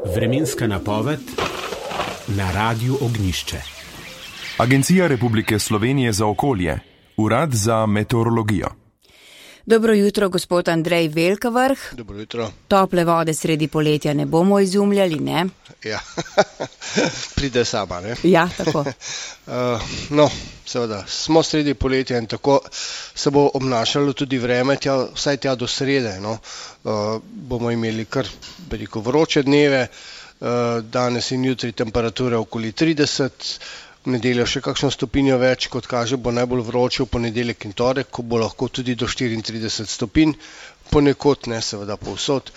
Vremenska napoved na Radiu Ognjišče. Agencija Republike Slovenije za okolje, Urad za meteorologijo. Dobro jutro, gospod Andrej Velkavrh. Dobro jutro. Tople vode sredi poletja ne bomo izumljali, ne? Ja, pride sama, ne? Ja, tako. Seveda, smo sredi poletja in tako se bo obnašalo tudi vreme, vsaj tja do srede, no. Bomo imeli kar veliko vroče dneve, danes in jutri temperature okoli 30, v nedeljo še kakšno stopinjo več, kot kaže, bo najbolj vroče v ponedeljek in torek, ko bo lahko tudi do 34 stopinj, ponekod ne, seveda povsod.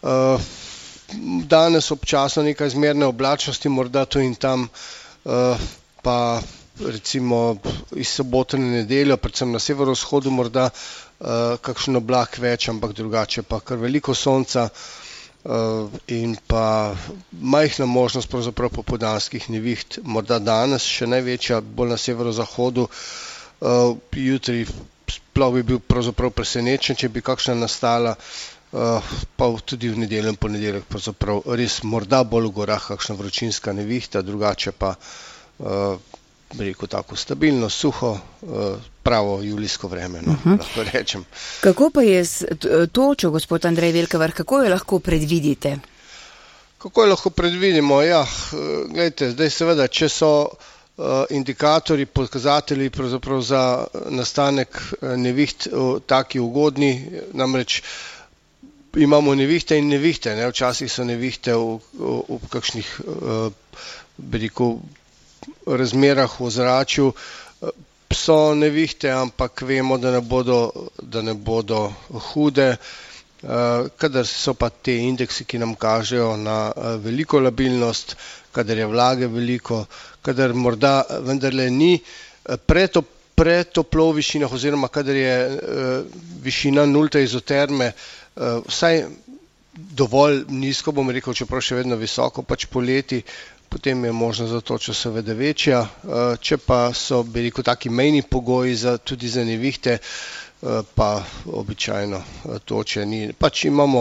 Danes občasno nekaj zmerne oblačnosti, morda tu in tam, pa recimo iz sobote na nedeljo, predvsem na severovzhodu morda kakšen oblak več, ampak drugače pa kar veliko sonca in pa majhna možnost pravzaprav popoldanskih neviht. Morda danes še največja, bolj na severozahodu, jutri sploh bi bil pravzaprav presenečen, če bi kakšna nastala, pa tudi v nedeljo in ponedeljek pravzaprav res morda bolj v gorah kakšna vročinska nevihta, drugače pa bi rekel tako stabilno, suho, pravo julijsko vreme, lahko rečem. Kako pa je s točo, gospod Andrej Velkavrh, kako jo lahko predvidite? Kako jo lahko predvidimo? Ja, gledajte, zdaj seveda, če so indikatorji, pokazatelji pravzaprav za nastanek neviht taki ugodni, namreč imamo nevihte in nevihte, ne? Včasih so nevihte v kakšnih, bi rekel, razmerah v ozračju, so nevihte, ampak vemo, da ne bodo hude, kadar so pa te indeksi, ki nam kažejo na veliko labilnost, kadar je vlage veliko, kadar morda vendarle ni pretoplo v višinah oziroma kadar je višina nulte izoterme vsaj dovolj nizko, bom rekel, čeprav še vedno visoko, pač poleti, potem je možno za točo seveda večja. Če pa so, bi rekel, taki mejni pogoji tudi za nevihte, pa običajno toče ni. Pač imamo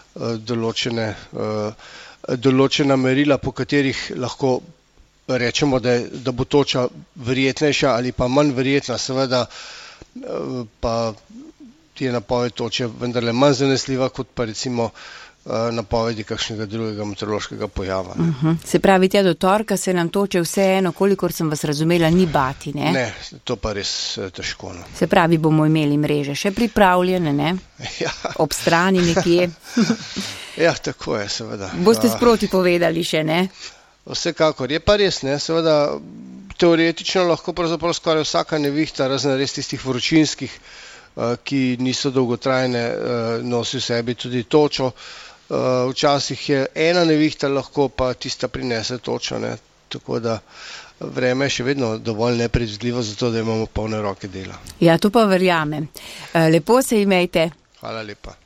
določena merila, po katerih lahko rečemo, da bo toča verjetnejša ali pa manj verjetna, seveda pa je napoved toče vendarle manj zanesljiva, kot pa recimo napovedi kakšnega drugega meteorološkega pojava. Se pravi, tja do torka se nam toče vseeno, kolikor sem vas razumela, ni bati, ne? Ne, to pa res težko. No. Se pravi, bomo imeli mreže še pripravljene, ne? Ja. Ob strani nekje. Ja, tako je, seveda. Boste sproti povedali še, ne? Vsekakor, je pa res, ne, seveda teoretično lahko pravzaprav skoraj vsaka nevihta, razen res tistih vročinskih, ki niso dolgotrajne, nosi v sebi tudi točo. Včasih je ena nevihta lahko, pa tista prinese točo, ne, tako da vreme je še vedno dovolj nepredvidljivo, zato da imamo polne roke dela. Ja, to pa verjamem. Lepo se imejte. Hvala lepa.